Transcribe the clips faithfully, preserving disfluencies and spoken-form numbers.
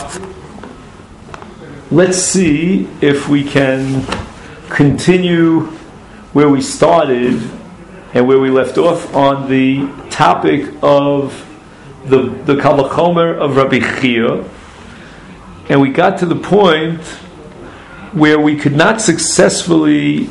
let's see if we can continue where we started and where we left off on the topic of the the Kal Vachomer of Rabbi Chia, and we got to the point where we could not successfully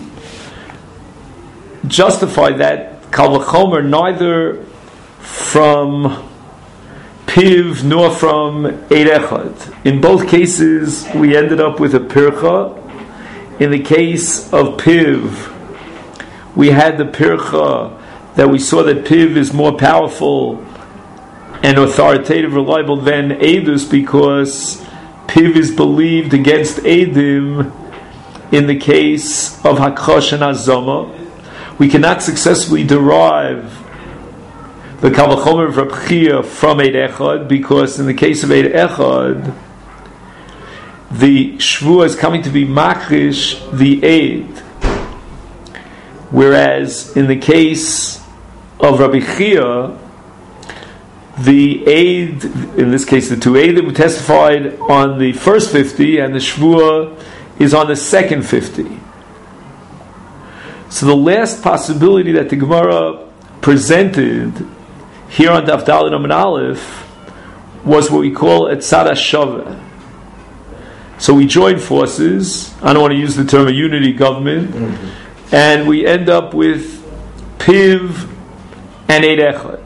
justify that Kal Vachomer neither from Piv nor from Eid Echad. In both cases, we ended up with a Pircha. In the case of Piv, we had the Pircha that we saw that Piv is more powerful and authoritative, reliable than Eidus, because Piv is believed against Eidim in the case of Hakrosh and Azama. We cannot successfully derive the Kal Vachomer of Reb Chia from Eid Echad, because in the case of Eid Echad, the Shvuah is coming to be Makrish, the Eid. Whereas in the case of Rabbi Chia, the Eid, in this case the two Eidim, testified on the first fifty, and the Shvuah is on the second fifty. So the last possibility that the Gemara presented here on Daf Daled Amud Aleph was what we call Etzad HaShaveh. So we joined forces, I don't want to use the term a unity government, mm-hmm. and we end up with Piv and Eid Echad.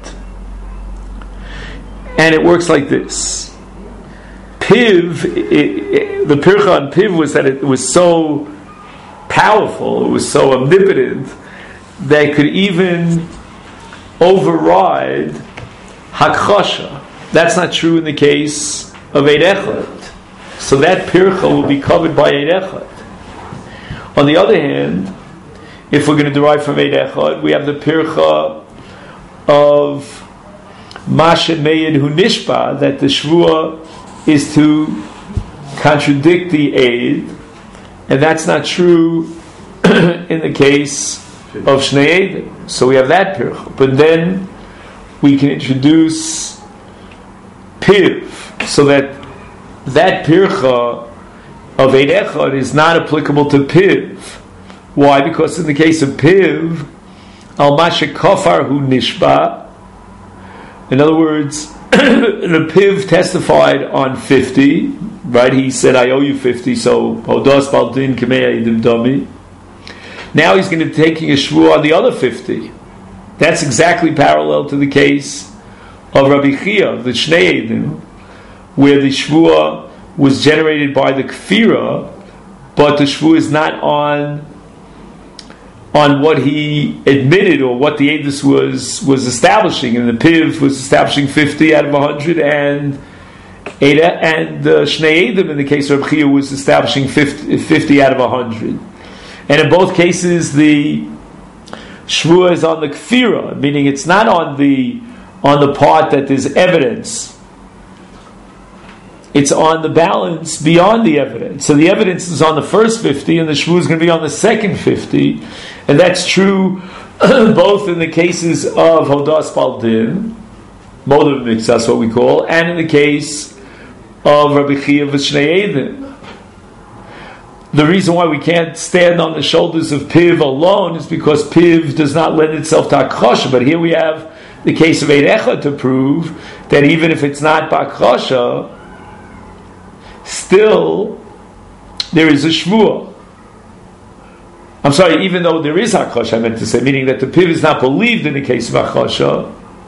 And it works like this. Piv, it, it, the Pircha on Piv was that it was so powerful, it was so omnipotent, that it could even override Hakchasha. That's not true in the case of Eid Echad. So that Pircha will be covered by Eid Echad. On the other hand, if we're going to derive from Eid Echad, we have the Pircha of Masha Meyed Hu Nishba, that the Shvuah is to contradict the Eid, and that's not true in the case of Shnei Eidim. So we have that Pircha. But then we can introduce Piv, so that that Pircha of Eid Echad is not applicable to Piv. Why? Because in the case of Piv, Al Masha Kafar Hu Nishba, in other words, the Piv testified on fifty, right? He said, I owe you fifty, so Hodas Baldin Kamei Eidim Dami. Now he's going to be taking a Shvuah on the other fifty. That's exactly parallel to the case of Rabbi Chia, the Shnei Eidim, where the Shvuah was generated by the Kfira, but the Shvuah is not on on what he admitted or what the Eidus was was establishing, and the Piv was establishing fifty out of one hundred, and Eida, and the Shnei Eidim in the case of Rabbi Chia was establishing fifty, fifty out of one hundred. And in both cases, the Shvuah is on the Kfira, meaning it's not on the on the part that there's evidence. It's on the balance beyond the evidence. So the evidence is on the first fifty, and the Shvuah is going to be on the second fifty. And that's true both in the cases of Hodas Baldin, Modav Mix, that's what we call, and in the case of Rabbi Chia V'Shnei Eidim. The reason why we can't stand on the shoulders of Piv alone is because Piv does not lend itself to Hakchasha. But here we have the case of Eid Echad to prove that even if it's not Hakchasha, still there is a Shvuah. I'm sorry, even though there is Hakchasha, I meant to say, meaning that the Piv is not believed in the case of Hakchasha,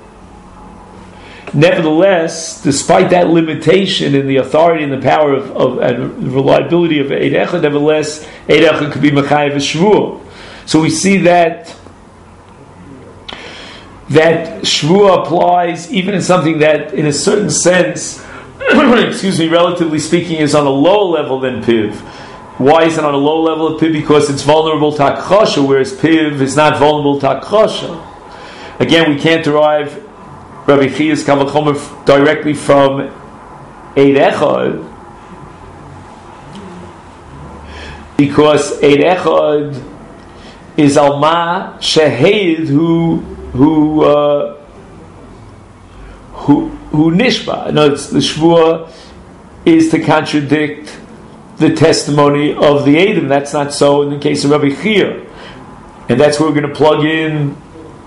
nevertheless, despite that limitation in the authority and the power of, of and reliability of Eid Echad, nevertheless, Eid Echad could be Mechayev Shvuah. So we see that that Shvuah applies even in something that, in a certain sense, excuse me, relatively speaking, is on a lower level than Piv. Why is it on a low level of Piv? Because it's vulnerable to Hakchasha, whereas Piv is not vulnerable to Hakchasha. Again, we can't derive Rabbi Chia's Kal Vachomer directly from Eid Echad, because Eid Echad is Alma Sheheid who who uh, who who Nishba. No, it's the Shvuah is to contradict the testimony of the Eidim. That's not so in the case of Rabbi Chia. And that's where we're going to plug in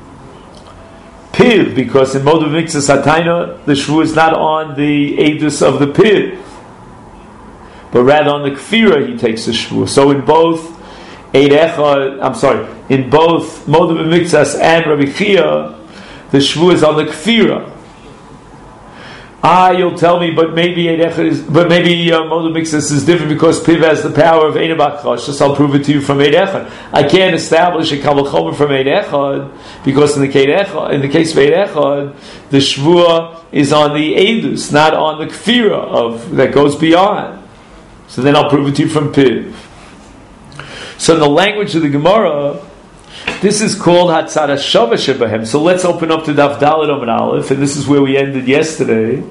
Piv, because in Modav Mikzas Hataina, the Shvu is not on the Eidus of the Piv, but rather on the Kfira he takes the Shvu. So in both Eid Echad, I'm sorry, in both Modav Mikzas and Rabbi Chia, the Shvu is on the Kfira. Ah, you'll tell me, but maybe Eid Echad is, but maybe uh, Modav Mikzas is different because Piv has the power of Eid Bakchash. Just I'll prove it to you from Eid Echad. I can't establish a Kabbalah Chomer from Eid Echad because in the case Echad, in the case of Eid Echad, the Shvua is on the Eidus, not on the Kfira of that goes beyond. So then I'll prove it to you from Piv. So in the language of the Gemara, this is called Hatzad HaShava Shebahem. So let's open up to Daf Daled Amud Aleph, and this is where we ended yesterday.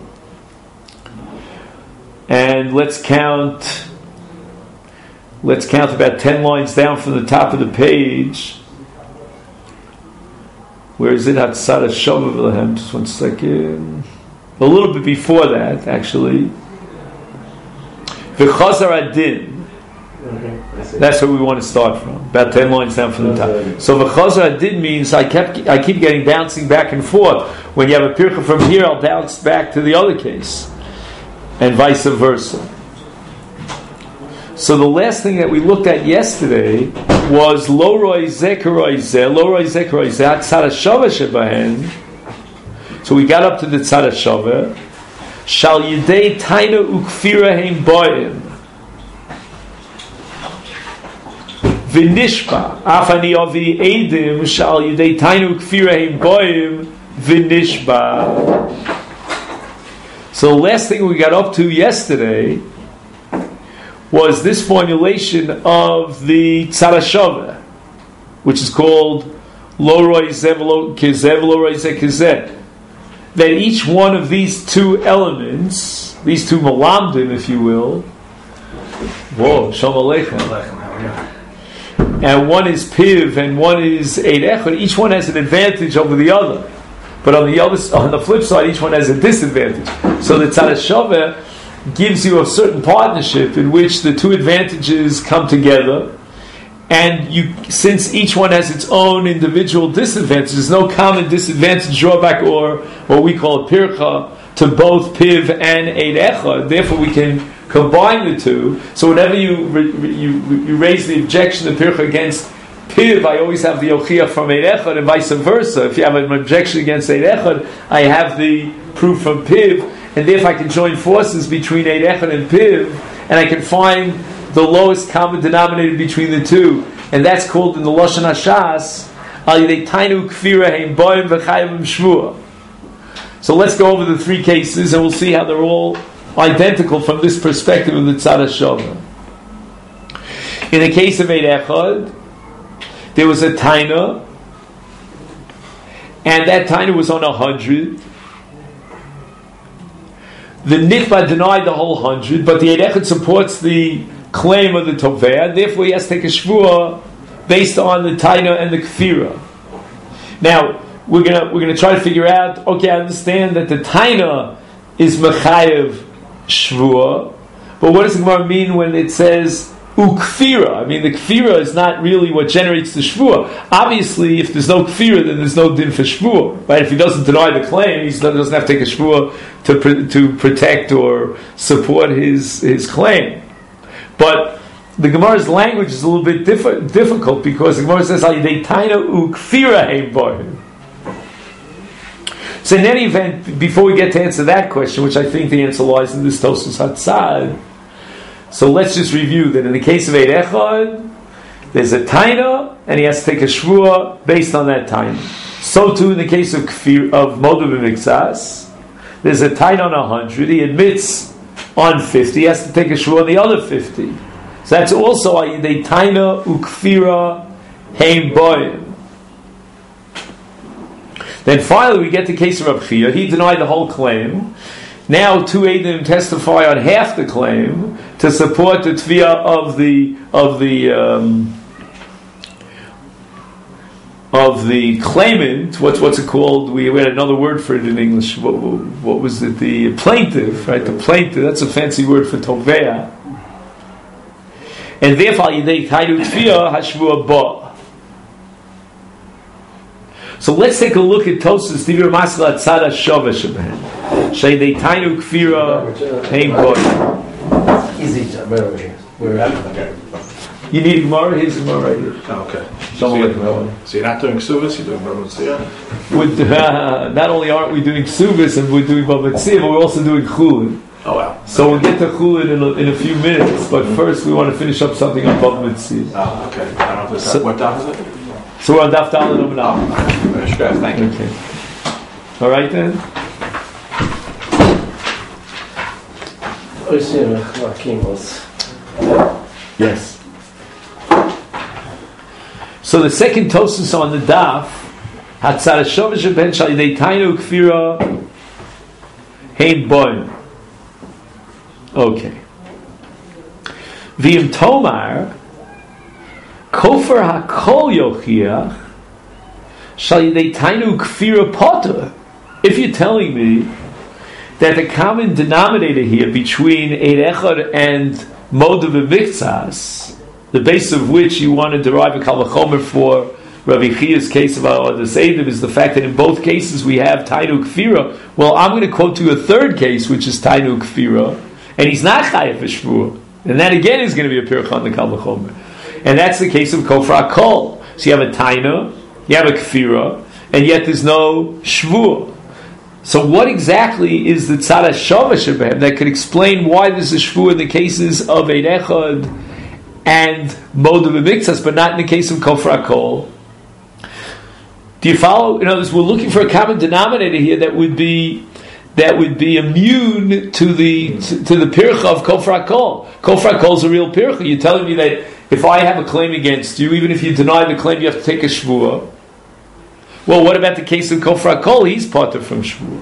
And let's count. Let's count about ten lines down from the top of the page. Where is it? Hatzad HaShava Shebahem. Just one second. A little bit before that, actually. V'chazar Adin. Okay, that's where we want to start from. About ten lines down from the top. So v'chazar did means I kept I keep getting bouncing back and forth. When you have a pircha from here, I'll bounce back to the other case, and vice versa. So the last thing that we looked at yesterday was lo roi zekaroi zeh, lo roi zekaroi zeh tzad hashava shebahen. So we got up to the tzad hashava. Shal yidei taina ukfira heim boim. V'nishba afani avi edim shal yidei tainu kfiraim boim v'nishba. So the last thing we got up to yesterday was this formulation of the tzad hashava, which is called lo roi zev lo kizev lo roi ze kizev. That each one of these two elements, these two malamdim, if you will, whoa, shalom aleichem. And one is Piv and one is Eid Echad. Each one has an advantage over the other, but on the other, on the flip side, each one has a disadvantage. So the Tzad HaShaveh gives you a certain partnership in which the two advantages come together, and you, since each one has its own individual disadvantage, there's no common disadvantage drawback or what we call a pircha to both Piv and Eid Echad. Therefore, we can combine the two. So whenever you you you raise the objection to pircha against Piv, I always have the Yochiach from Eid Echad, and vice versa. If you have an objection against Eid Echad, I have the proof from Piv, and therefore I can join forces between Eid Echad and Piv, and I can find the lowest common denominator between the two, and that's called in the Lashon Hashas Al Yidei Tainu Kfira Heim Boim V'Chayavim Shvua. So let's go over the three cases, and we'll see how they're all identical from this perspective of the Tzad HaShaveh. In the case of Eid Echad, there was a taina, and that taina was on a hundred. The nitba denied the whole hundred, but the Eid Echad supports the claim of the tovea, therefore he has to take a shvua based on the taina and the kfira. Now we're gonna we're gonna try to figure out. Okay, I understand that the taina is mechayev shvua, but what does the Gemara mean when it says ukfira? I mean, the kfira is not really what generates the shvua. Obviously, if there's no kfira, then there's no din for shvua, right? If he doesn't deny the claim, he doesn't have to take a shvua to to protect or support his his claim. But the Gemara's language is a little bit diff- difficult because the Gemara says, "They taina ukfira heim boim." So in any event, before we get to answer that question, which I think the answer lies in this Tosfos Hatzad, so let's just review that in the case of Eid Echad, there's a taina, and he has to take a shvua based on that taina. So too in the case of Kfir, of Modav Mikzas, there's a taina on a hundred, he admits on fifty, he has to take a shvua on the other fifty. So that's also a taina ukfira heim boim. Then finally we get the case of Rav Chia. He denied the whole claim. Now two Eidim testify on half the claim to support the tviyah of the of the um, of the claimant. What's what's it called? We, we had another word for it in English. What, what was it? The plaintiff, right? The plaintiff. That's a fancy word for tovea. And therefore, yidei tainu kfira hashvua ba. So let's take a look at Tosfos Divir Masla Tzad Shava Sheben. Sheyidei tainu kfira hein ba. Easy, right over here. Okay. You need Gemara? Here's Gemara right here. Oh, okay. So, so, you're, so you're not doing Ksuvas, you're doing Bava Metzia? uh, not only aren't we doing Ksuvas and we're doing Bava Metzia, but we're also doing Chulin. Oh, wow. So okay. We'll get to Chulin in a, in a few minutes, but first we want to finish up something on Bava Metzia. Oh, okay. I don't know if this so, what daf is it? So we're on Daf Daled Amud Aleph. Oh, thank you. Okay. All right then. Yes. So the second Tosfos on the Daf, Hatzad Shova Sheben Shal Yidei Tainu Kfira Hein Boim. Okay. V'im Tomar Kofer HaKol Yochiach Shal Yidei Tainu Kfira Potter. If you're telling me that the common denominator here between Eid Echad and Modav Miktsas, the base of which you want to derive a Kal Vachomer for Rabbi Chia's case of Avodas Eidim, is the fact that in both cases we have Tainu Kfira. Well, I'm going to quote to you a third case, which is Tainu Kfira, and he's not Chayav Shvua, and that again is going to be a Pircha on the Kal Vachomer, and that's the case of Kofra Kol. So you have a Taina, you have a Kfira, and yet there's no Shvua. So what exactly is the Tzad HaShava Shebem that could explain why there's a Shvua in the cases of Eid Echad and Modav Miktsas, but not in the case of Kofra Kol? Do you follow? In other words, we're looking for a common denominator here that would be that would be immune to the to, to the pircha of Kofra Kol. Kofra Kol is a real pircha. You're telling me that if I have a claim against you, even if you deny the claim, you have to take a shvua. Well, what about the case of Kofra Kol? He's parted from shvua.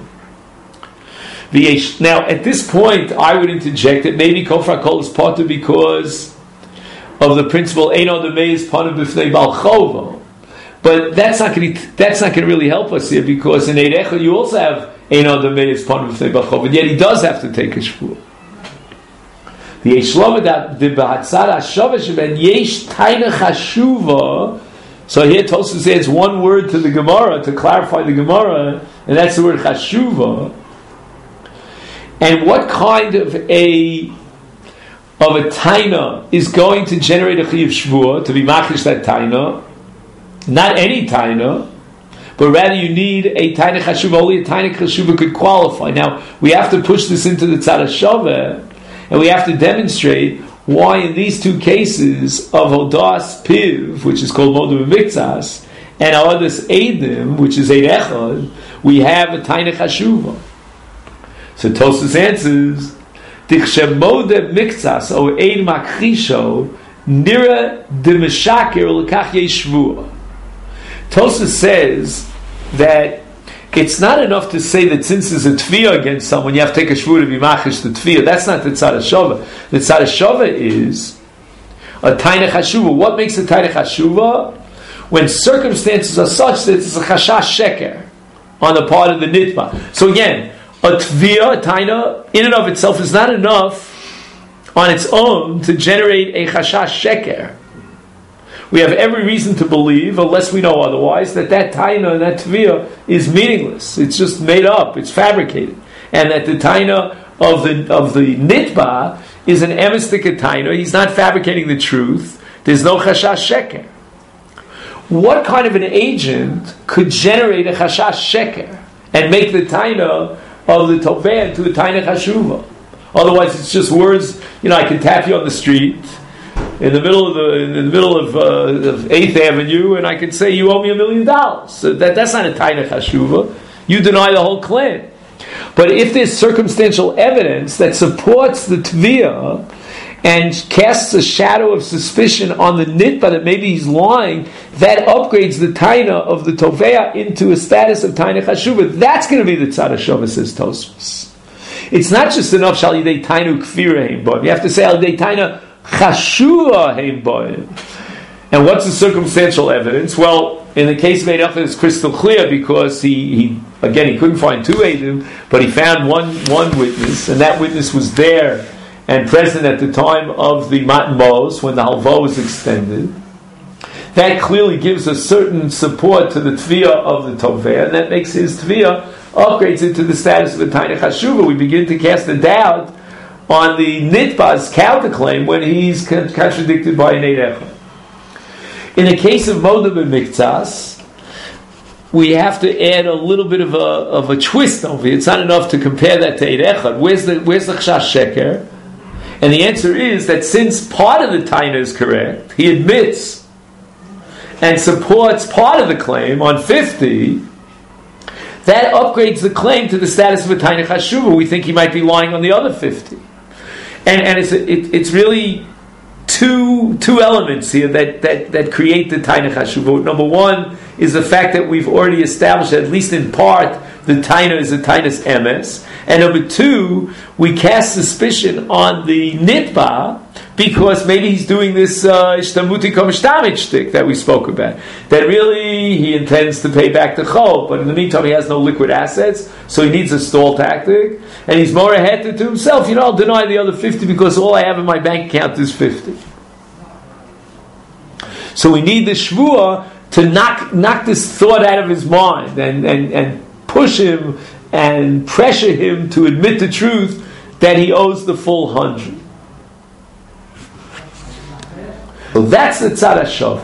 Now, at this point, I would interject that maybe Kofra Kol is parted because of the principle Eino Demeis Panav B'fnei Bal Chovo. But that's not going to that's not going to really help us here, because in Eid Echad you also have Eino Demeis Panav B'fnei Bal Chovo, and yet he does have to take a shvua. The Yeshlom that the B'Hatzad HaShava Sheben Yesh Taina Chashuva. So here Tosfos adds one word to the Gemara to clarify the Gemara, and that's the word Chashuva. And what kind of a of a taina is going to generate a chiyuv shvua to be makish that taina? Not any taina, but rather you need a taina chashuva. Only a taina chashuva could qualify. Now we have to push this into the tzad hashava, and we have to demonstrate why in these two cases of Hodas Piv, which is called Modav Miktsas, and Avodas Eidim, which is Eid Echad, we have a taina chashuva. So Tosfos answers, Dichshem Modav Miktsas o Eid Makrisho Nira de Meshaker L'kach Yeshvua. Tosfos says that it's not enough to say that since there's a tefillah against someone, you have to take a shvua to be machish the tefillah. That's not the tzad hashava. The tzad hashava is a taina chashuva. What makes a taina chashuva? When circumstances are such that it's a chashash sheker on the part of the nitba. So again, a tefillah, a taina, in and of itself is not enough on its own to generate a chashash sheker. We have every reason to believe, unless we know otherwise, that that taina and that tefillah is meaningless. It's just made up. It's fabricated, and that the taina of the of the nitba is an emistika taina. He's not fabricating the truth. There's no chashash sheker. What kind of an agent could generate a chashash sheker and make the taina of the toveh into a taina chashuva? Otherwise, it's just words. You know, I can tap you on the street in the middle of the in the middle of, uh, of Eighth Avenue, and I could say you owe me a million dollars. So that that's not a taina chashuva. You deny the whole claim. But if there's circumstantial evidence that supports the tviyah and casts a shadow of suspicion on the nitba that maybe he's lying, that upgrades the taina of the tovea into a status of taina chashuva. That's going to be the tzad hashava, says Tosfos. It's not just enough shal yidei tainu kfira heim boim. You have to say al yidei taina chashuva heim boim. And what's the circumstantial evidence? Well, in the case of Eid Echad, it's crystal clear because he, he again he couldn't find two Eidim, but he found one one witness, and that witness was there and present at the time of the Matan Mos when the halva was extended. That clearly gives a certain support to the tviyah of the toveh, and that makes his tviyah upgrades it to the status of a tainach hashuva. We begin to cast a doubt on the nitba's counterclaim when he's con- contradicted by an Eid Echad. In the case of Moda b'miktsas, we have to add a little bit of a of a twist over it. It's not enough to compare that to Eid Echad. Where's the where's the chashash sheker? And the answer is that since part of the taina is correct, he admits and supports part of the claim on fifty. That upgrades the claim to the status of a taina chashuva. We think he might be lying on the other fifty, and and it's it, it's really two two elements here that that, that create the taina chashuva. Number one is the fact that we've already established that at least in part the taina is a tainus emes, and number two, we cast suspicion on the nitba because maybe he's doing this ishtamuti komishtamit shtick that we spoke about. That really he intends to pay back the chol, but in the meantime he has no liquid assets, so he needs a stall tactic, and he's more ahead to himself. You know, I'll deny the other fifty because all I have in my bank account is fifty. So we need the shvuah to knock knock this thought out of his mind and and and push him and pressure him to admit the truth that he owes the full hundred. So that's the tzad hashav.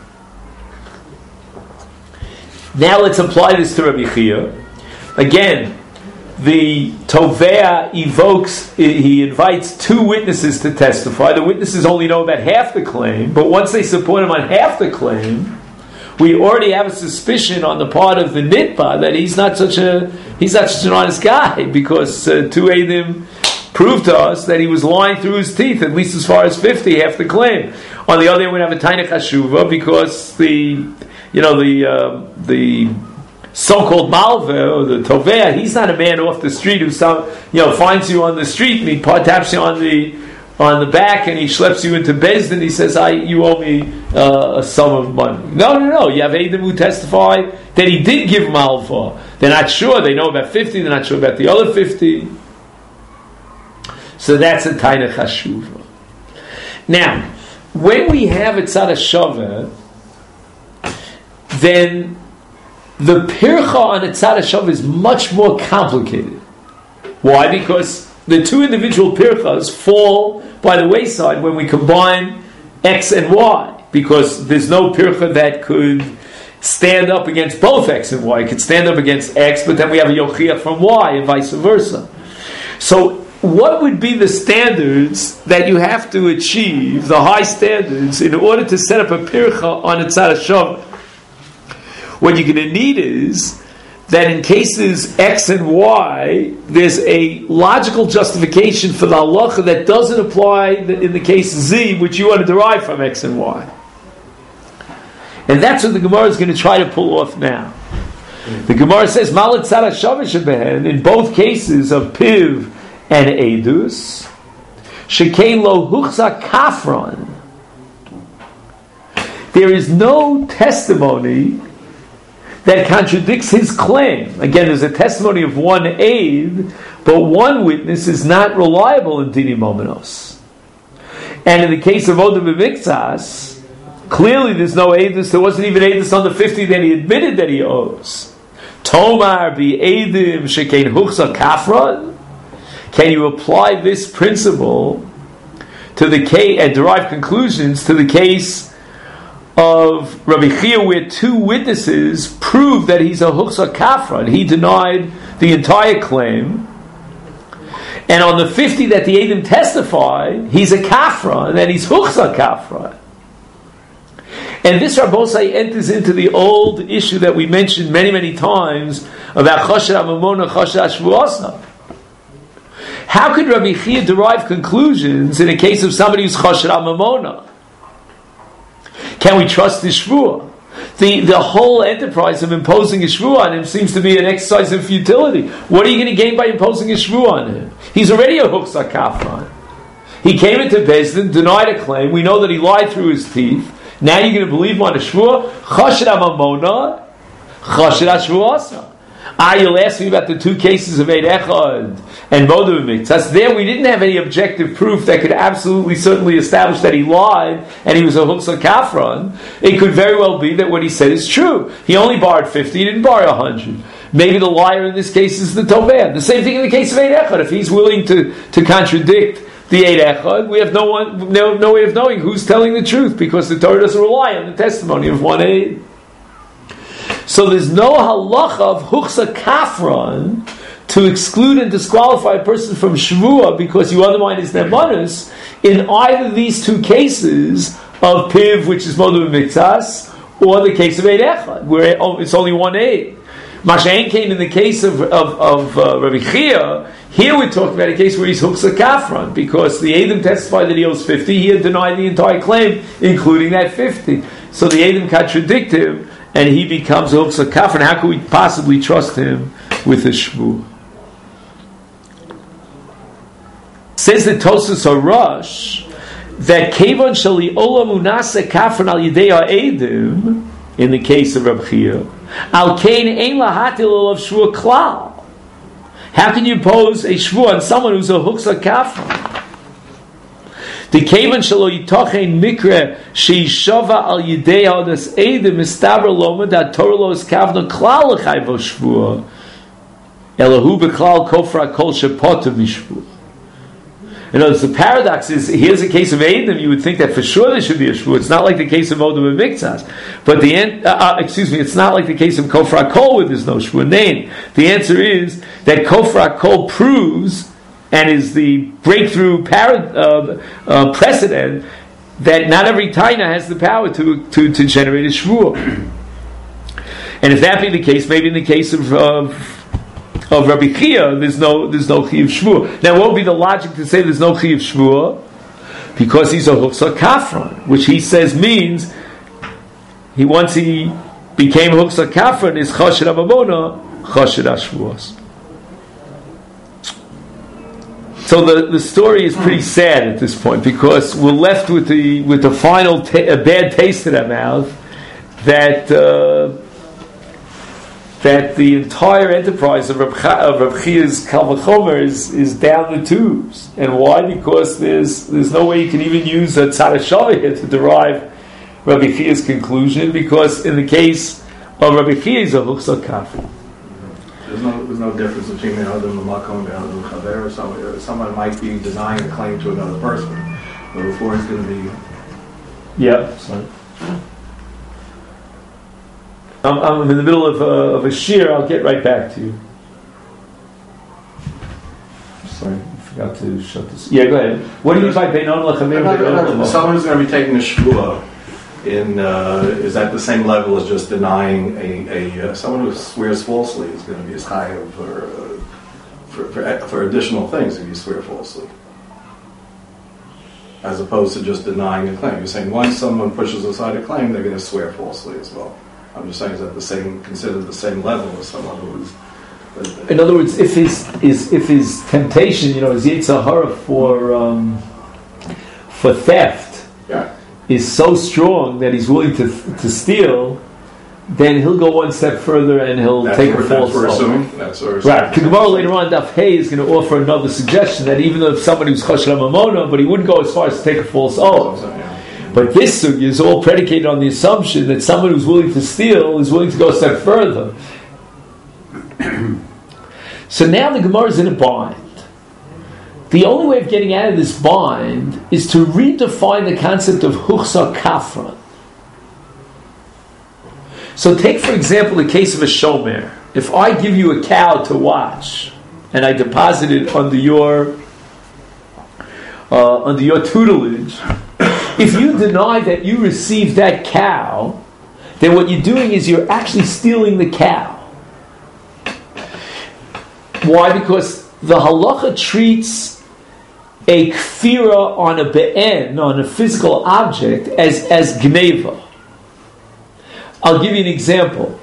Now let's apply this to Rabbi Chia. Again, the Tovea evokes, he invites two witnesses to testify. The witnesses only know about half the claim, but once they support him on half the claim, we already have a suspicion on the part of the nitba that he's not such a he's not such an honest guy, because uh, two Eidim proved to us that he was lying through his teeth, at least as far as fifty, half the claim. On the other hand, we have a tainach hashuva because the you know the uh, the so-called malveh or the tovea, he's not a man off the street who some you know finds you on the street and he taps you on the on the back and he schleps you into Beis Din. He says, "I you owe me uh, a sum of money." No, no, no. You have Eidim who testify that he did give malveh. They're not sure. They know about fifty. They're not sure about the other fifty. So that's a tainach hashuva. Now, when we have a tzad hashavah, then the pircha on a tzad hashavah is much more complicated. Why? Because the two individual pirchas fall by the wayside when we combine X and Y, because there's no pircha that could stand up against both X and Y. It could stand up against X, but then we have a yochiach from Y and vice versa. So what would be the standards that you have to achieve, the high standards, in order to set up a pircha on a tzad hashavah? What you're going to need is that in cases X and Y, there's a logical justification for the halacha that doesn't apply in the case Z, which you want to derive from X and Y. And that's what the Gemara is going to try to pull off now. The Gemara says, Malat tzad hashavah shebehen, in both cases of Piv and Eidus, Shekein lo huchza kafron, there is no testimony that contradicts his claim. Again, there's a testimony of one aid, but one witness is not reliable in Dini Momenos. And in the case of Oda b'miktsas, clearly there's no aidus. There wasn't even aidus on the fifty that he admitted that he owes. Tomar bi eidim shekein huchza kafron. Can you apply this principle to the case and derive conclusions to the case of Rabbi Chia, where two witnesses prove that he's a huchsa kafra, and he denied the entire claim, and on the fifty that the Eidim testify, he's a kafra, and then he's huchsa kafra. And this Rabbosai enters into the old issue that we mentioned many, many times about chosher amamona, chosher ashvuasa. How could Rabbi Chia derive conclusions in a case of somebody who's chosher amamona? Can we trust the shvuah? The the whole enterprise of imposing a shvuah on him seems to be an exercise in futility. What are you going to gain by imposing a shvuah on him? He's already a huchsa kafran. He came into Beis Din, denied a claim. We know that he lied through his teeth. Now you're going to believe him on a shvua? Chashid amamona, chashid ashvuasa. Ah, you'll ask me about the two cases of Eid Echad and Modav Mitzvahs. There we didn't have any objective proof that could absolutely certainly establish that he lied and he was a Huxah Kafran. It could very well be that what he said is true. He only borrowed fifty, he didn't borrow one hundred. Maybe the liar in this case is the Toveh. The same thing in the case of Eid Echad. If he's willing to, to contradict the Eid Echad, we have no one, no, no way of knowing who's telling the truth, because the Torah doesn't rely on the testimony of one Eid. So there's no halacha of Huxah Kafran to exclude and disqualify a person from Shavua because you undermine his Nemanus in either of these two cases of Piv, which is Modav Mitzvahs, or the case of Eid Echad, where it's only one Eid. Masha'en came in the case of, of, of uh, Rabbi Chia. Here we're talking about a case where he's Huxah Kafran, because the Eidim testified that he owes fifty, he had denied the entire claim, including that fifty. So the Eidim contradict him, and he becomes a Huxah Kafran. How can we possibly trust him with a shvu? Says the Tosfos HaRosh that Kevon Shali Olam Unase Kafran Al Yidei HaEdim, in the case of Reb Chia, Al Kain Ein Lahatil of Shvu Klal. How can you impose a shvu on someone who's a Huxah Kafran? The Kevon Shalo Yitochein Mikre Sheishava Al Yidei Hadas Eidim Mistabra Loma that Torah Lo is Kavna Klal L'chayvo Shvua Elahu B'Klal Kofra Kol Shepotav Mishvua. In other words, the paradox is, here's a case of Eidim, you would think that for sure there should be a shvu. It's not like the case of Modav Mitzvahs. But the end, uh, uh, excuse me, it's not like the case of Kofra Kol where there's no shvu. Nay, the answer is that Kofra Kol proves, and is the breakthrough parad, uh, uh, precedent, that not every taina has the power to, to, to generate a shvu. And if that be the case, maybe in the case of, of of Rabbi Chia, there's no there's no chiyuv shvua. Now, what would be the logic to say there's no chiyuv shvua? Because he's a Huxah Kafran, which he says means he once he became Huxah Kafran is chashid amamona, chashid ashvuos. So the, the story is pretty sad at this point, because we're left with the with the final ta- a bad taste in our mouth that. Uh, that the entire enterprise of Reb, of Reb Chia's Kal Vachomer is, is down the tubes. And why? Because there's there's no way you can even use a Tzad HaShavah here to derive Rabbi Chia's conclusion, because in the case of Rabbi Chia, he's a Huxah Kafran. There's no there's no difference between the other Makom and the other Chaver. Someone, someone might be denying a claim to another person, but before he's going to be... Yeah, sorry. I'm, I'm in the middle of a, of a shir. I'll get right back to you. Sorry, I forgot to shut this. Yeah, go ahead. What do you mean by Beinon L'Chaver? Someone who's going to be taking a shvua in uh, is at the same level as just denying a, a uh, someone who swears falsely is going to be as high for, uh, for, for for additional things if you swear falsely, as opposed to just denying a claim. You're saying once someone pushes aside a claim, they're going to swear falsely as well. I'm just saying, is that the same, considered the same level as someone who is... Uh, in other words, if his, his if his temptation, you know, his Yetzer Hara for um, for theft yeah. is so strong that he's willing to to steal, then he'll go one step further and he'll that's take a what, false oath. That's what we're assuming. That's what we're assuming. Right. Gemara later on, Daf Hey is going to offer another suggestion that even if somebody was Choshen Mamona, but he wouldn't go as far as to take a false oath. So, yeah. But this sugi is all predicated on the assumption that someone who's willing to steal is willing to go a step further. So now the Gemara is in a bind. The only way of getting out of this bind is to redefine the concept of Huxah Kafran. So take, for example, the case of a shomer. If I give you a cow to watch, and I deposit it under your uh, under your tutelage, if you deny that you received that cow, then what you're doing is you're actually stealing the cow. Why? Because the halacha treats a kfira on a be'en, on a physical object, as, as gneva. I'll give you an example.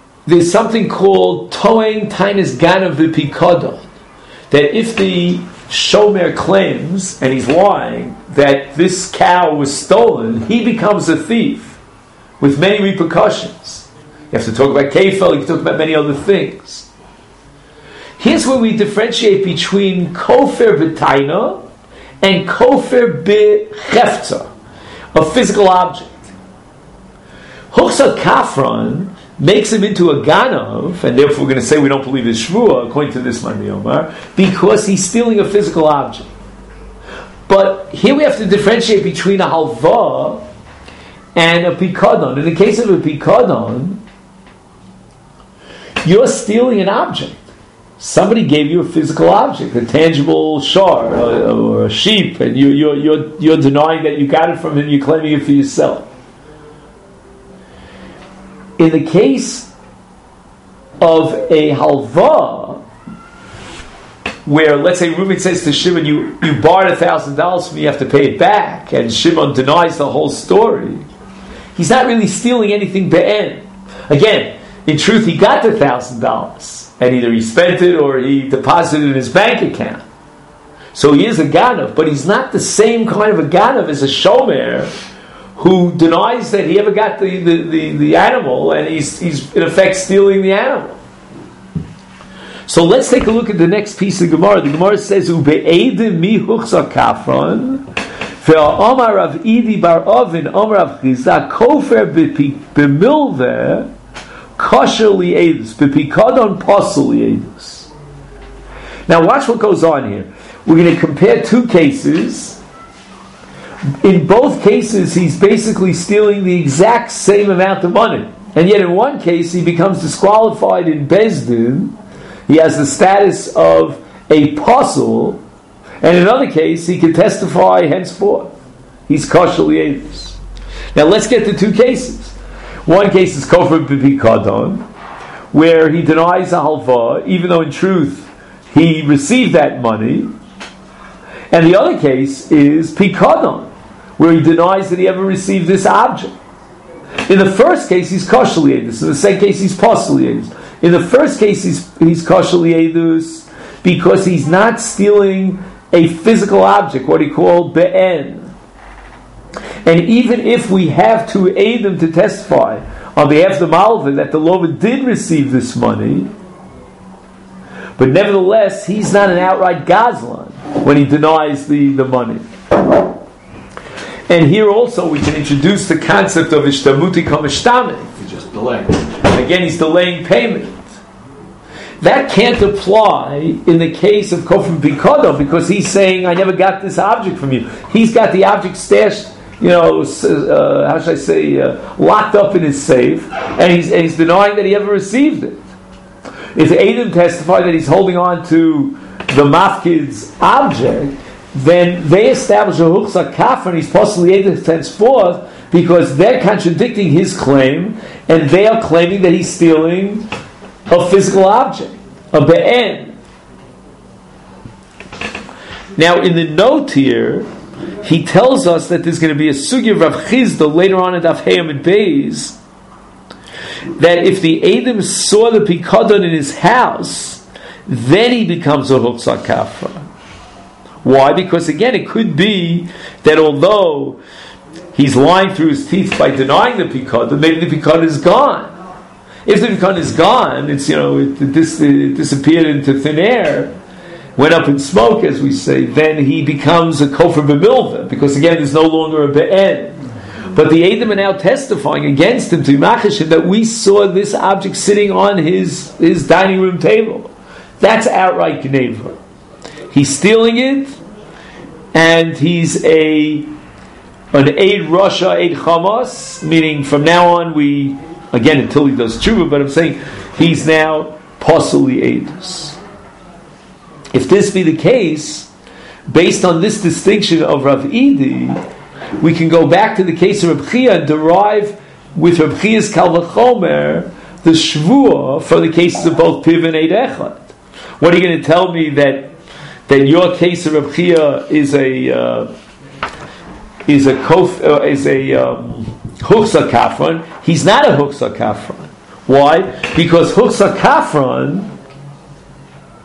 There's something called toein tainis ganav v'pikadon, that if the shomer claims, and he's lying, that this cow was stolen, he becomes a thief with many repercussions. You have to talk about kefil, you can talk about many other things. Here's where we differentiate between kofer b'taina and kofer b'chefza, a physical object. Huchsa kafran makes him into a ganav, and therefore we're going to say we don't believe his shvuah, according to this Mani Omar, because he's stealing a physical object. But here we have to differentiate between a halva and a pikadon. In the case of a pikadon, you're stealing an object. Somebody gave you a physical object, a tangible shar or, or a sheep, and you, you're, you're, you're denying that you got it from him, you're claiming it for yourself. In the case of a halva, where let's say Reuben says to Shimon, you, you borrowed a thousand dollars from me, you have to pay it back, and Shimon denies the whole story, he's not really stealing anything be'en. Again, in truth, he got the thousand dollars, and either he spent it or he deposited it in his bank account. So he is a ganav, but he's not the same kind of a ganav as a shomer who denies that he ever got the, the, the, the animal, and he's, he's in effect stealing the animal. So let's take a look at the next piece of Gemara. The Gemara says, "Ube'edim mi huchsa kafron, ve'omar Rav Idi bar Ovin, omar Rav Chizda, kofer b'milveh, kosher li'edus, b'pikadon posel li'edus." Now watch what goes on here. We're going to compare two cases. In both cases, he's basically stealing the exact same amount of money. And yet in one case, he becomes disqualified in Beis Din. He has the status of a posel. And in another case, he can testify henceforth. He's kosher li'edus. Now let's get to two cases. One case is kofer b'pikadon, where he denies a halva, even though in truth he received that money. And the other case is pikadon, where he denies that he ever received this object. In the first case, he's kosher li'edus. In the second case, he's posel li'edus. In the first case, he's, he's kosher li'edus because he's not stealing a physical object, what he called be'en. And even if we have to aid them to testify on behalf of the Malva that the Lova did receive this money, but nevertheless, he's not an outright gazlan when he denies the, the money. And here also we can introduce the concept of ishtamuti kamishtameh. He's just delaying. Again, he's delaying payment. That can't apply in the case of Kofim Bikodo because he's saying, I never got this object from you. He's got the object stashed, you know, uh, how should I say, uh, locked up in his safe, and he's, and he's denying that he ever received it. If Adam testified that he's holding on to the mafkid's object, then they establish a huchsa kafar, and he's possibly able to henceforth because they're contradicting his claim, and they are claiming that he's stealing a physical object, a be'en. Now, in the note here, he tells us that there's going to be a sugya of Rav Chizda later on in Daf Heyam and Beis, that if the Adam saw the pikadon in his house, then he becomes a huchsa kafar. Why? Because again, it could be that although he's lying through his teeth by denying the pikadon, maybe the pikadon is gone. If the pikadon is gone, it's, you know, it, it, dis, it disappeared into thin air, went up in smoke, as we say, then he becomes a kofer b'milveh, because again, there's no longer a be'en. But the Edom are now testifying against him to Machashim that we saw this object sitting on his, his dining room table. That's outright gneva. He's stealing it, and he's a an Eid Rasha, Eid Chamas, meaning from now on we, again until he does tshuva, but I'm saying he's now posuli Eidus. If this be the case, based on this distinction of Rav Idi, we can go back to the case of Rav Chia and derive with Rav Chia's Kal V'chomer the shvuah for the cases of both Piv and Eid Echad. What are you going to tell me that that your case of Rav Chia is a uh, is a kof, uh, is a um, huchsa kafron? He's not a huchsa kafron. Why? Because huchsa kafron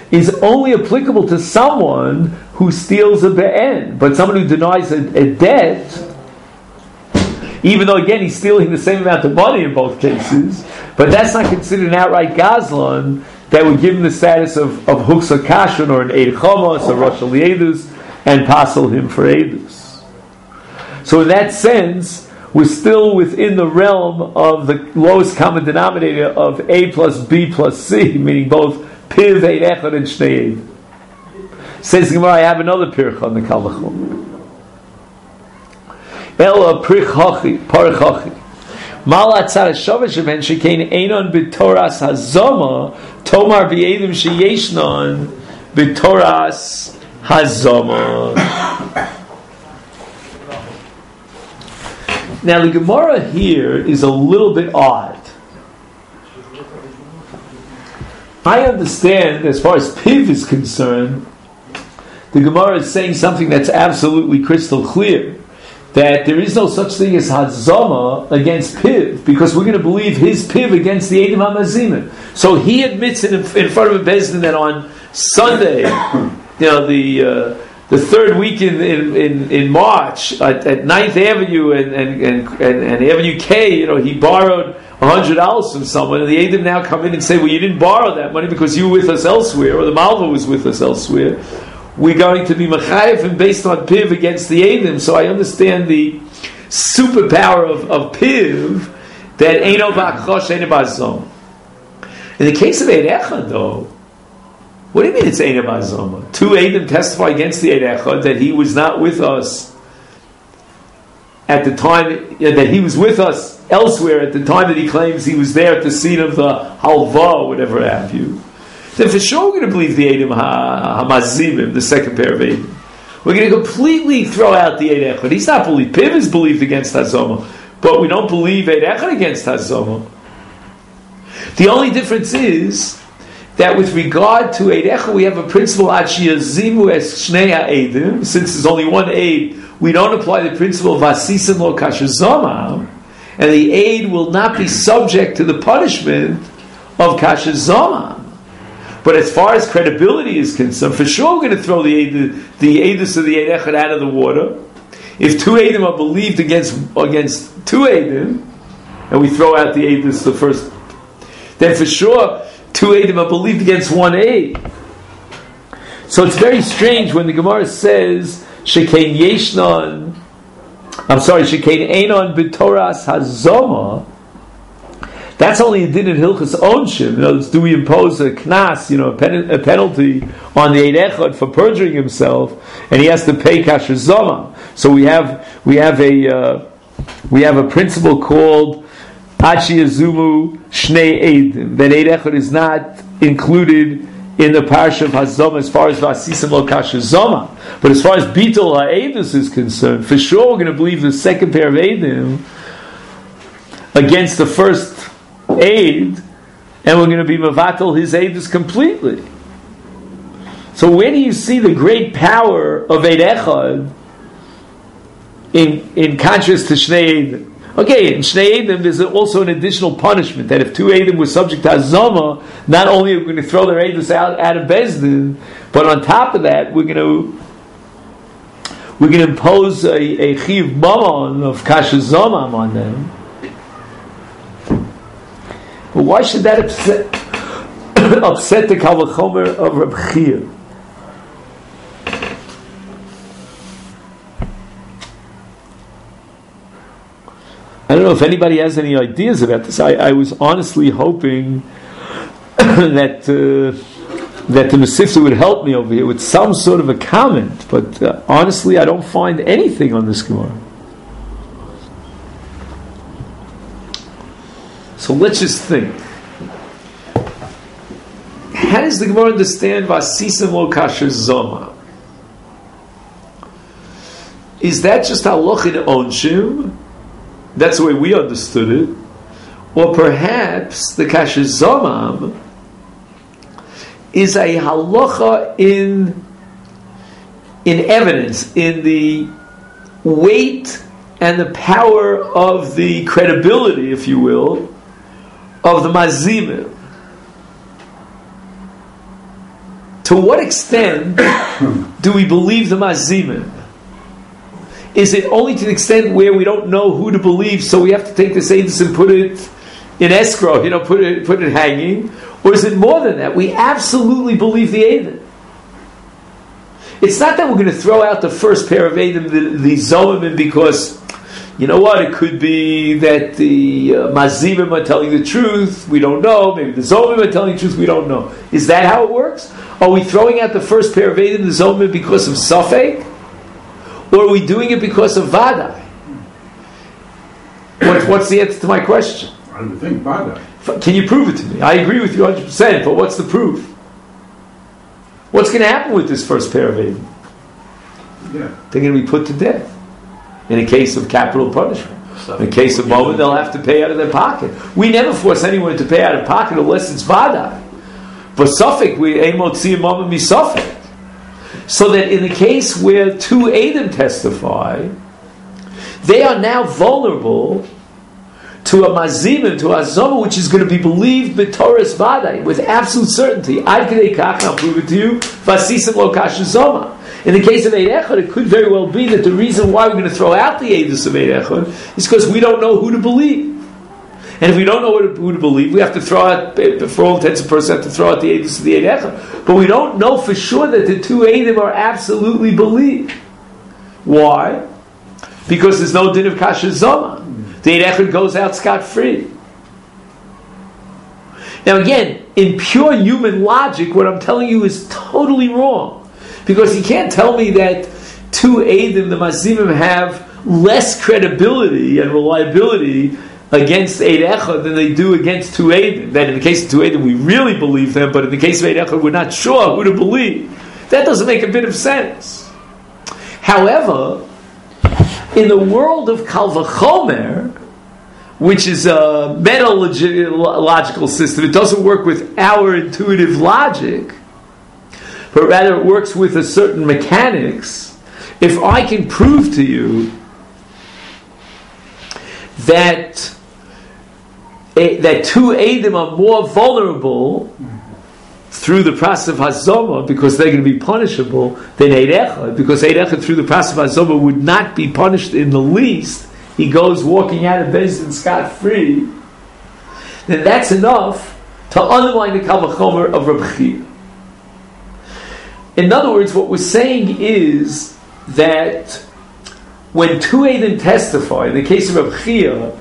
is only applicable to someone who steals a be'en, but someone who denies a, a debt, even though again he's stealing the same amount of money in both cases, but that's not considered an outright gazlan that would give him the status of, of huksa kashon or an eid chamos or rosh liedus and passel him for edus. So in that sense, we're still within the realm of the lowest common denominator of A plus B plus C, meaning both piv, eid echad, and shnei eid. Says the Gemara, I have another pircha on the Kal V'chol. Ela prich hachi, parich hachi. Mal atzar shovesh ben shekein einon b'toras hazoma, tomar v'edim sheyeshnon b'toras hazoma. Now the Gemara here is a little bit odd. I understand, as far as Piv is concerned, the Gemara is saying something that's absolutely crystal clear, that there is no such thing as Hazama against Piv, because we're going to believe his Piv against the Eidim HaMazimim. So he admits in, in front of a Bezdin that on Sunday, you know, the uh, the third week in in, in, in March at, at ninth Avenue and and, and, and and Avenue K, you know, he borrowed a hundred dollars from someone, and the Eidim now come in and say, well, you didn't borrow that money because you were with us elsewhere, or the Malva was with us elsewhere. We're going to be Machayev and based on Piv against the Eidim. So I understand the superpower of, of Piv that Eino Ba'chosh Eino Ba'zom. In the case of Eid Echad, though, what do you mean it's Eino Ba'zom? Two Eidim testify against the Eid Echad that he was not with us at the time, that he was with us elsewhere at the time that he claims he was there at the scene of the Halva, whatever have you. Then for sure we're going to believe the Eidim HaMazimim, the second pair of Eidim. We're going to completely throw out the Eid Echad. He's not believed. Piv is believed against Hazoma, but we don't believe Eid Echad against Hazoma. The only difference is that with regard to Eid Echad, we have a principle Ad Sheyazimu Es Shnei HaEidim. Since there's only one Eid, we don't apply the principle of Vasisim Lo Kashazoma, and the Eid will not be subject to the punishment of Kashazoma. But as far as credibility is concerned, for sure we're going to throw the Eid, the Eidus of the Eid Echad out of the water. If two Eidim are believed against against two Eidim, and we throw out the Eidus, the first, then for sure two Eidim are believed against one Eid. So it's very strange when the Gemara says Shekein Yeshnon, I'm sorry, Shekein Einon B'Toras Hazoma. That's only a din in Hilchas Onshim. In other words, do we impose a knas, you know, a, pen, a penalty on the Eid Echad for perjuring himself, and he has to pay kasher zoma? So we have we have a uh, we have a principle called Achi Azumu Shnei Eidim. That Eid Echad is not included in the parsha of Hazoma as far as Vasisim Lo Kasher Zoma. But as far as Bitul HaEidus is concerned, for sure we're going to believe the second pair of Eidim against the first Eid, and we're going to be Mavatal his Eidus completely. So where do you see the great power of Eid Echad in, in contrast to Shnei Eidim? Okay, in Shnei Eidim there's also an additional punishment that if two Eidim were subject to Hazoma, not only are we going to throw their Eidus out, out of Bezdin, but on top of that we're going to we're going to impose a, a Chiv Mamon of Kasher Zomam on them. But why should that upset upset the Kal V'chomer of Reb Chia? I don't know if anybody has any ideas about this. I, I was honestly hoping that uh, that the Mesifta would help me over here with some sort of a comment, but uh, honestly, I don't find anything on this Gemara. So let's just think. How does the Gemara understand Vasisim Lo Kasher Zoma? Is that just Haloch in Onshim? That's the way we understood it. Or perhaps the Kasher Zomam is a halacha in in evidence, in the weight and the power of the credibility, if you will, of the mazimim. to what extent do we believe the Mazimim? Is it only to the extent where we don't know who to believe, so we have to take this Eidus and put it in escrow, you know, put it put it hanging? Or is it more than that? We absolutely believe the Eidim. It's not that we're going to throw out the first pair of Eidim, the, the Zomim, because, you know what, it could be that the uh, Mazimim are telling the truth, we don't know. Maybe the Zomim are telling the truth, we don't know. Is that how it works? Are we throwing out the first pair of Eidim, the Zomim, because of Safek? Or are we doing it because of Vadai? What, what's the answer to my question? I would think Vadai. Can you prove it to me? I agree with you one hundred percent, but what's the proof? What's going to happen with this first pair of Eidim? Yeah. They're going to be put to death. In a case of capital punishment. In a case of moment, they'll have to pay out of their pocket. We never force anyone to pay out of pocket unless it's Vadai. But Suffolk, we aimot see moment mi Suffolk. So that in the case where two Eidim testify, they are now vulnerable to a mazimim, to a zoma, which is going to be believed b'toras vadai, with absolute certainty. Ad kedei kach, I'll prove it to you, vasisim lo kasha zoma. In the case of Eid Echad, it could very well be that the reason why we're going to throw out the Eidus of Eid Echad is because we don't know who to believe. And if we don't know who to, who to believe, we have to throw out, for all intents and purposes, have to throw out the Eidus of the Eid Echad. But we don't know for sure that the two Eidim are absolutely believed. Why? Because there's no din of kasha zoma. The Eid Echad goes out scot-free. Now again, in pure human logic, what I'm telling you is totally wrong. Because you can't tell me that two Eidim, the Mazimim, have less credibility and reliability against Eid Echad than they do against two Eidim. That in the case of two Eidim, we really believe them, but in the case of Eid Echad, we're not sure who to believe. That doesn't make a bit of sense. However, in the world of Kal Vachomer, which is a metalogical system, it doesn't work with our intuitive logic, but rather it works with a certain mechanics. If I can prove to you that a, that two Eidim are more vulnerable through the process of Hazoma, because they're going to be punishable, than Eid Echad, because Eid Echad through the process of Hazoma would not be punished in the least, he goes walking out of Beis Din scot-free, then that's enough to undermine the Kal Vachomer of Reb Chia. In other words, what we're saying is that when two Eidim testify, in the case of Reb Chia,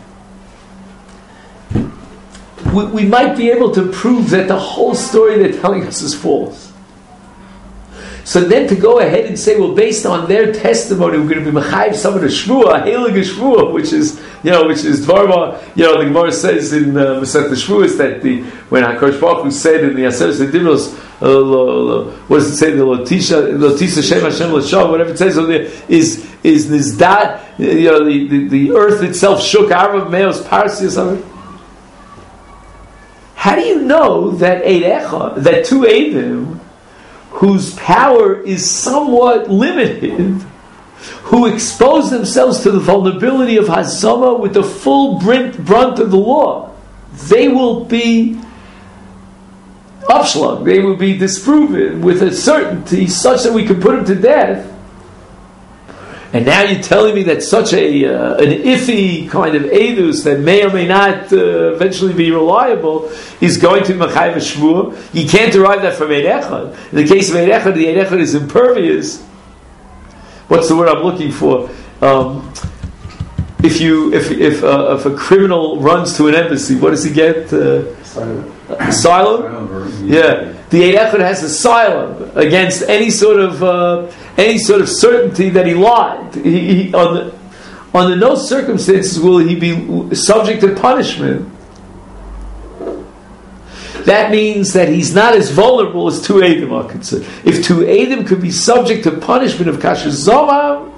we, we might be able to prove that the whole story they're telling us is false. So then to go ahead and say, well, based on their testimony, we're going to be mechayiv some of the shvuah, heilige shvuah, which is, you know, which is dvarma, you know, the Gemara says in uh, Masechet Shvuos that the when HaKadosh Baruch Hu said in the Aseret Sedivros, uh, what does it say? The Lotisha, Lotisha Shem Hashem L'Shav, whatever it says over there, is is nizdat, you know, the, the, the earth itself shook, Arav Meos Parsi or something. How do you know that Eid Echad, that two Eidim, whose power is somewhat limited, who expose themselves to the vulnerability of Hazama with the full brunt of the law, they will be upshlug, they will be disproven with a certainty such that we can put them to death. And now you're telling me that such a uh, an iffy kind of edus that may or may not uh, eventually be reliable is going to be Machayev Shvuah. You can't derive that from Eid Echad. In the case of Eid Echad, the Eid Echad is impervious. What's the word I'm looking for? Um, if you if if, uh, if a criminal runs to an embassy, what does he get? Uh, asylum. Asylum. Yeah. The Eid Echad has asylum against any sort of uh, any sort of certainty that he lied. He, he, on the, under no circumstances will he be subject to punishment. That means that he's not as vulnerable as two Eidim are concerned. If two Eidim could be subject to punishment of Kasher Zomam,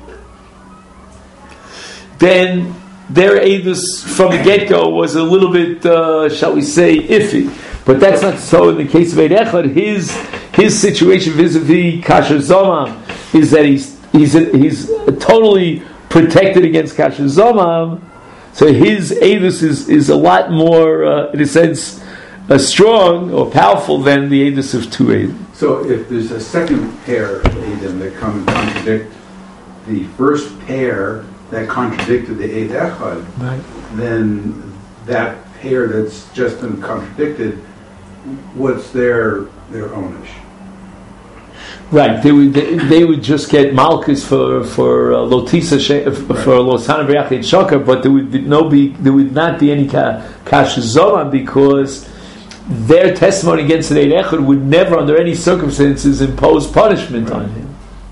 then their Eidus from the get-go was a little bit, uh, shall we say, iffy. But that's not so in the case of Eid Echad. His his situation vis-a-vis Kasher Zomam is that he's he's he's totally protected against Kasher Zomam. So his Eidus is is a lot more, uh, in a sense, uh, strong or powerful than the edus of two Eidim. So if there's a second pair of Eidim that come and contradict the first pair that contradicted the Eid Echad, Right. then that pair that's just been contradicted, what's their their ownish? Right, they would they, they would just get malchus for for uh, lotisa she, for Right. losana b'yachid shaka, but there would be no be there would not be any ka, kasha zoman because their testimony against the Eid Echad would never, under any circumstances, impose punishment Right. on him.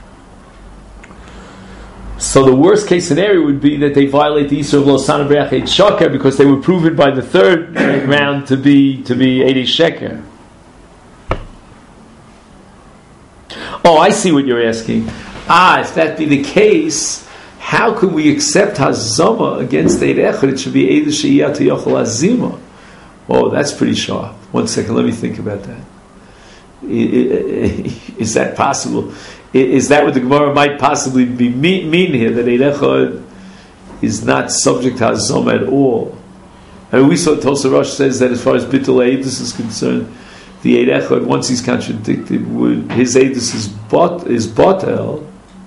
So the worst case scenario would be that they violate the Isur of losana b'yachid shaka because they were proven by the third round to be to be eighty sheker. Oh, I see what you're asking. Ah, if that be the case, how could we accept Hazama against Eid Echad? It should be Eid She'iyat Yochel Azima. Oh, that's pretty sharp. One second, let me think about that. Is that possible? Is that what the Gemara might possibly be mean here, that Eid Echad is not subject to Hazama at all? I mean, we saw Tosa Rosh says that as far as Bittul Eidus is concerned, the Eid Echad, once he's contradicted, would, his Eidus is bot is botel.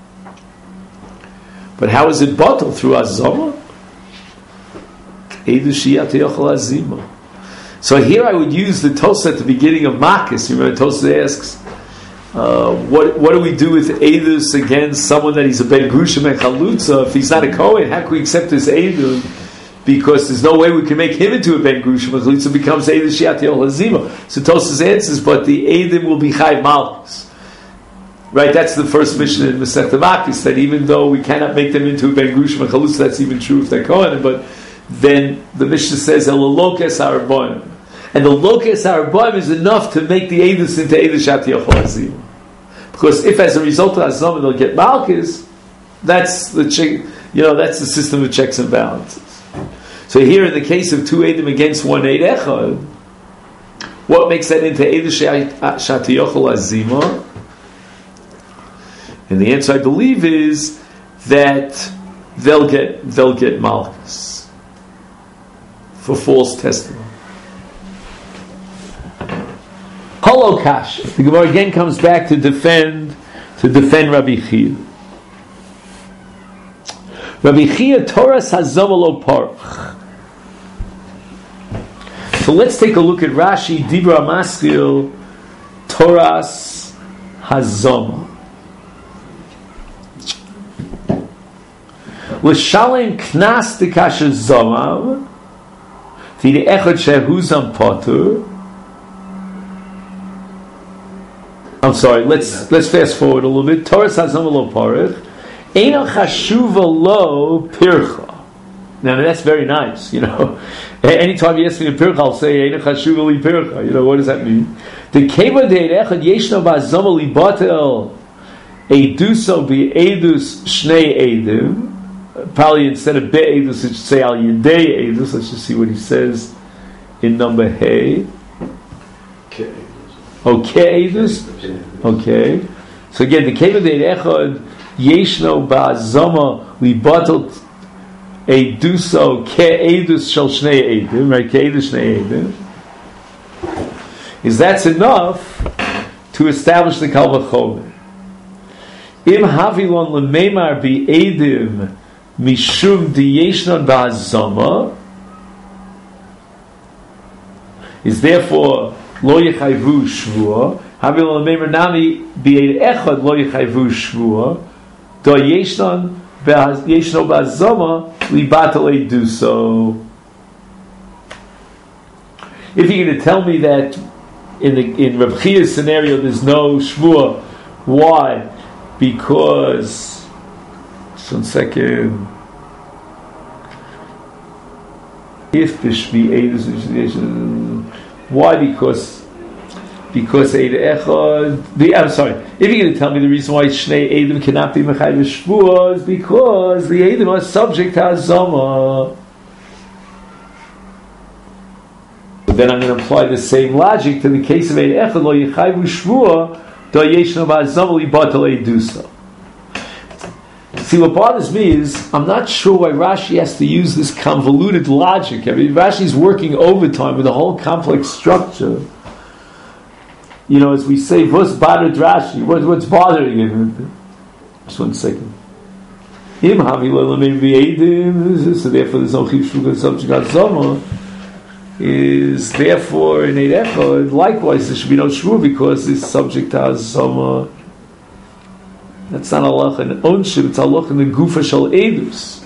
But how is it botel? Through Azama? Eidus Shiyat Yochel Azima. So here I would use the Tosa at the beginning of Makis. You remember Tosa asks, uh, what what do we do with Eidus against someone that he's a Ben Grushim and Chalutza? If he's not a Kohen, how can we accept his Eidus? Because there's no way we can make him into a Ben Grushim, and Chalutza becomes Eidus Shiyat Yochel Azima. So Tosa's answers, but the Eidim will be Chayv Malchus. Right, that's the first mission in Masechta Makis, that even though we cannot make them into a Ben Grushim and Chalutza, that's even true if they're Kohen, but then the Mishnah says, Elolokes Harabonim. And the Lokes Harabonim is enough to make the Eidus into Eidus Shiyat Yochel Azima. Because if as a result of Azama they'll get Malchus, that's the check, you know, that's the system of checks and balances. So here, in the case of two Eidim against one Eid Echad, what makes that into Eidus Shiyat Yochel Azima? And the answer, I believe, is that they'll get they'll get Malchus for false testimony. Holocash. The Gemara again comes back to defend to defend Rabbi Chia. Rabbi Chia Toras Hazama Lo Parach. So let's take a look at Rashi Dibra Maskil Toras Hazama. L'shalem knas dekasher zomav v'de echad shehuzam potur. I'm sorry. Let's let's fast forward a little bit. Toras Hazama Lo Parach. Eino chashuva lo pircha. Now that's very nice, you know. Anytime you ask me a pircha, I'll say Eino chashuva li pircha. You know, what does that mean? The keva de echad yeshno ba'azama li batel eduso bi edus shnei edim. Probably instead of be edus, it should say al yedei edus. Let's just see what he says in number hey. Okay, edus. Okay. So again, the keva de echad. Yeshno ba'azama li batel eduso ke'edus shel shnei edim, right? Ke'edus shnei edim. Is that's enough to establish the kal v'chomer? Im havilon lemeimar bi edim mishum di yeshnon ba'azama is therefore lo yechayvu shvua. Havilon lemeimar nami bi echad lo yechayvu shvua. Do yeshnon yeshno ba'azama li batel eduso. If you're going to tell me that in the in Reb Chia's scenario there's no shvua, why? Because just one second. If bishvi edus, why? Because because Eid Echad. The I'm sorry. If you're going to tell me the reason why Shnei Eidim cannot be Mechayv Shvua is because the Eidim are subject to Hazama. But then I'm going to apply the same logic to the case of Eid Echad. Lo Yechayv Shvua do Yeshno Ba'Azama Li Batel Eduso. See, what bothers me is I'm not sure why Rashi has to use this convoluted logic. I mean, Rashi's working overtime with a whole complex structure. You know, as we say, what's bothered Rashi? What, what's bothering him? Just one second. Im havi so therefore there's no chivshuk subject on Zoma. Is therefore in Eid Echad, likewise there should be no shvur because it's subject to Zoma. That's not halach in onshim, it's halach in the gufa shel edus.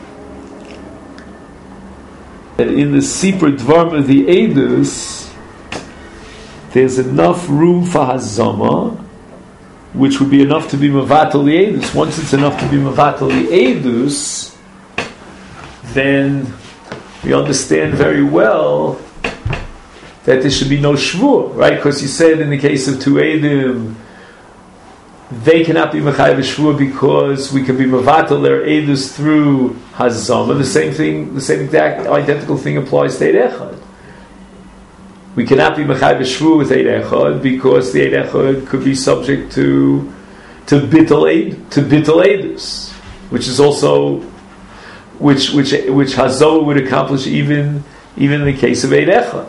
In the sipur dvarm of the edus, there's enough room for hazama, which would be enough to be mevatel the edus. Once it's enough to be mevatel the edus, then we understand very well that there should be no shvur, right? Because you said in the case of two edim, they cannot be mechayev shvur because we can be mevatel their edus through hazama. The same thing, the same exact identical thing applies to Eid Echad. We cannot be mechayev shvur with Eid Echad because the Eid Echad could be subject to to bittul eid to bittul edus, which is also which which which hazama would accomplish even even in the case of Eid Echad.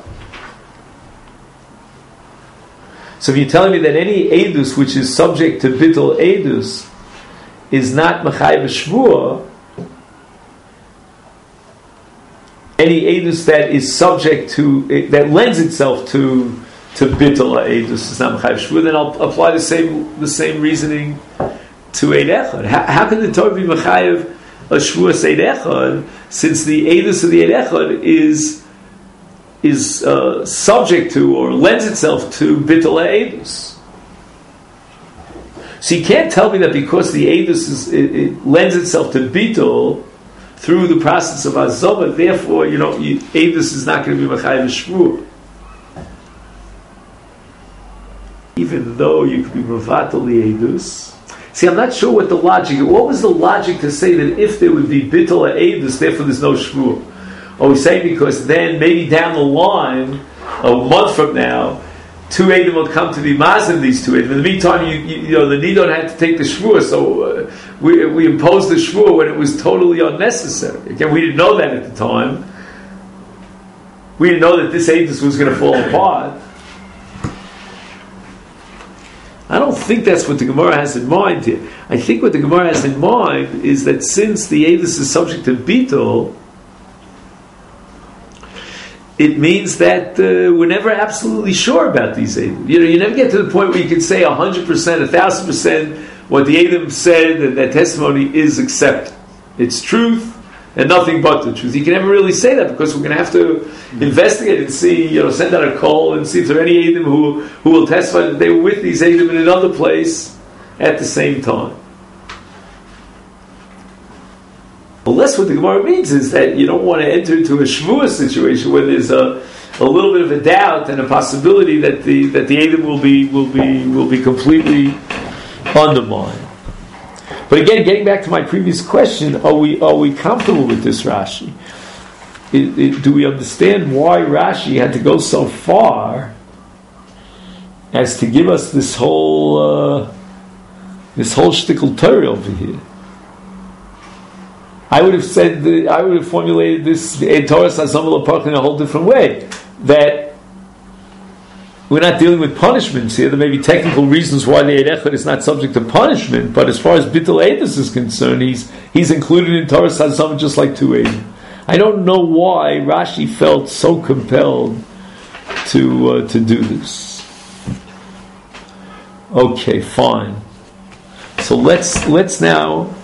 So if you're telling me that any edus which is subject to bittul edus is not mechayev shvur, any edus that is subject to, that lends itself to to bittul edus is not mechayev shvur, then I'll apply the same the same reasoning to Eid Echad. How, how can the Torah be mechayev a shvur Eid Echad since the edus of the Eid Echad is is uh, subject to or lends itself to bittul edus? So you can't tell me that because the edus is, it, it lends itself to bittul through the process of hazama, therefore, you know, you, edus is not going to be mechayev shvur. Even though you could be mevatel the edus. See, I'm not sure what the logic. What was the logic to say that if there would be bittul edus, therefore there's no shvur? Or we say because then maybe down the line, a month from now, two Eidim will come to be mazim these two Eidim. In the meantime, you, you, you know, the Nidon had to take the shvur, so uh, we, we imposed the shvur when it was totally unnecessary. Again, we didn't know that at the time. We didn't know that this Eidus was going to fall apart. I don't think that's what the Gemara has in mind here. I think what the Gemara has in mind is that since the Eidus is subject to bittul, it means that uh, we're never absolutely sure about these Eidim. You know, you never get to the point where you can say one hundred percent, one thousand percent what the Eidim said and that testimony is accepted. It's truth and nothing but the truth. You can never really say that because we're going to have to investigate and see, you know, send out a call and see if there are any Eidim who, who will testify that they were with these Eidim in another place at the same time. Unless what the Gemara means is that you don't want to enter into a shvua situation where there's a, a little bit of a doubt and a possibility that the that the Eidim will be will be will be completely undermined. But again, getting back to my previous question, are we are we comfortable with this Rashi? It, it, do we understand why Rashi had to go so far as to give us this whole uh, this whole shtickle Torah over here? I would have said, the, I would have formulated this Torah Sazam L'Parch in a whole different way. That we're not dealing with punishments here. There may be technical reasons why the Eid Echad is not subject to punishment, but as far as bittul edus is concerned, he's he's included in Torah Sazam just like two Eidim. I don't know why Rashi felt so compelled to uh, to do this. Okay, fine. So let's let's now.